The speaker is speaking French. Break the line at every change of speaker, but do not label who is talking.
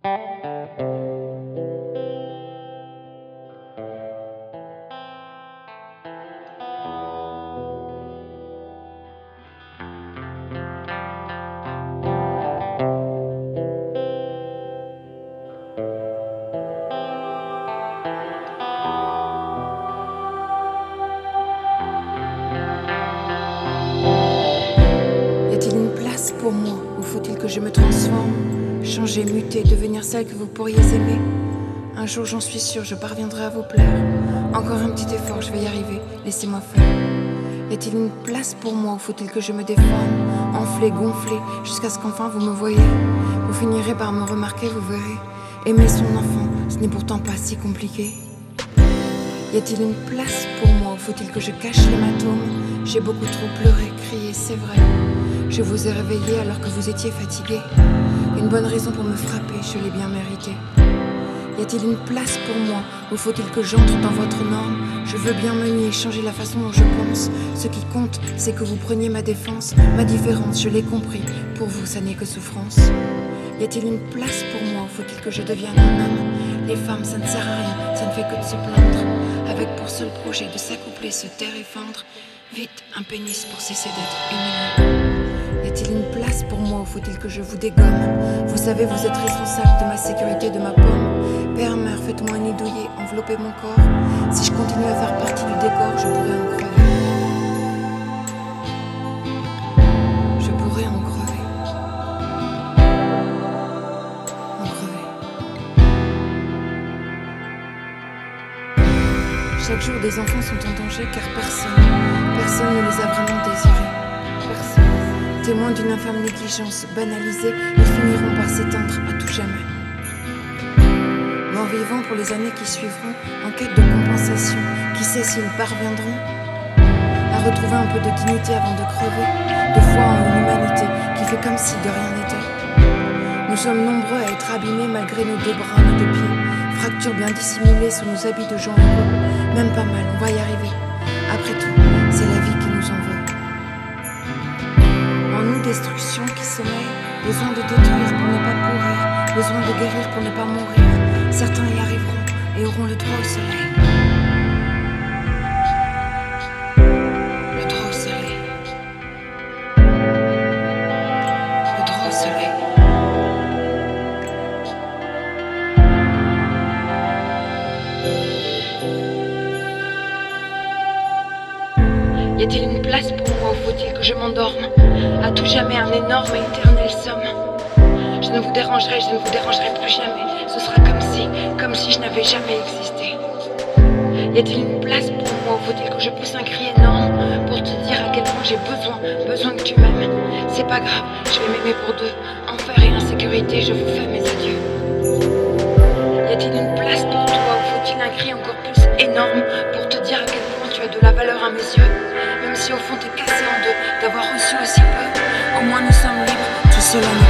Pour moi, ou faut-il que je me transforme, changer, muter, devenir celle que vous pourriez aimer? Un jour, j'en suis sûre, je parviendrai à vous plaire. Encore un petit effort, je vais y arriver, laissez-moi faire. Y a-t-il une place pour moi, ou faut-il que je me déforme, enflée, gonflée, jusqu'à ce qu'enfin vous me voyez? Vous finirez par me remarquer, vous verrez. Aimer son enfant, ce n'est pourtant pas si compliqué. Y a-t-il une place pour moi, ou faut-il que je cache l'hématome? J'ai beaucoup trop pleuré, crié, c'est vrai. Je vous ai réveillé alors que vous étiez fatigué. Une bonne raison pour me frapper, je l'ai bien mérité. Y a-t-il une place pour moi, ou faut-il que j'entre dans votre norme? Je veux bien me nier, changer la façon dont je pense. Ce qui compte, c'est que vous preniez ma défense. Ma différence, je l'ai compris, pour vous ça n'est que souffrance. Y a-t-il une place pour moi, ou faut-il que je devienne un homme? Les femmes, ça ne sert à rien, ça ne fait que de se plaindre, avec pour seul projet de s'accoupler, se taire et feindre. Vite, un pénis pour cesser d'être une. Y a-t-il une place pour moi, ou faut-il que je vous dégomme? Vous savez, vous êtes responsable de ma sécurité, de ma pomme. Père, mère, faites-moi un nid douillet, enveloppez mon corps. Si je continue à faire partie du décor, je pourrais en crever. Je pourrais en crever. En crever. Chaque jour, des enfants sont en danger car personne ne les a vraiment désirés. Personne. Témoins d'une infâme négligence banalisée, ils finiront par s'éteindre à tout jamais. Morts vivants pour les années qui suivront, en quête de compensation, qui sait s'ils parviendront à retrouver un peu de dignité avant de crever, de foi en une humanité qui fait comme si de rien n'était. Nous sommes nombreux à être abîmés malgré nos deux bras, nos deux pieds, fractures bien dissimulées sous nos habits de gens heureux. Même pas mal, on va y arriver. Après tout, c'est la vie qui nous en veut. En nous, destruction qui sommeille, besoin de détruire pour ne pas pourrir, besoin de guérir pour ne pas mourir. Certains y arriveront et auront le droit au soleil. Le droit au soleil. Le droit au soleil. Y a-t-il une place pour moi, ou faut-il que je m'endorme? À tout jamais un énorme et éternel somme. Je ne vous dérangerai plus jamais. Ce sera comme si je n'avais jamais existé. Y a-t-il une place pour moi, ou faut-il que je pousse un cri énorme pour te dire à quel point j'ai besoin que tu m'aimes? C'est pas grave, je vais m'aimer pour deux. Enfer et insécurité, je vous fais mes adieux. Y a-t-il une place pour toi, ou faut-il un cri encore plus énorme pour te dire à quel point tu as de la valeur à mes yeux? Même si au fond t'es cassé en deux d'avoir reçu aussi peu, au moins nous sommes libres, tout cela n'est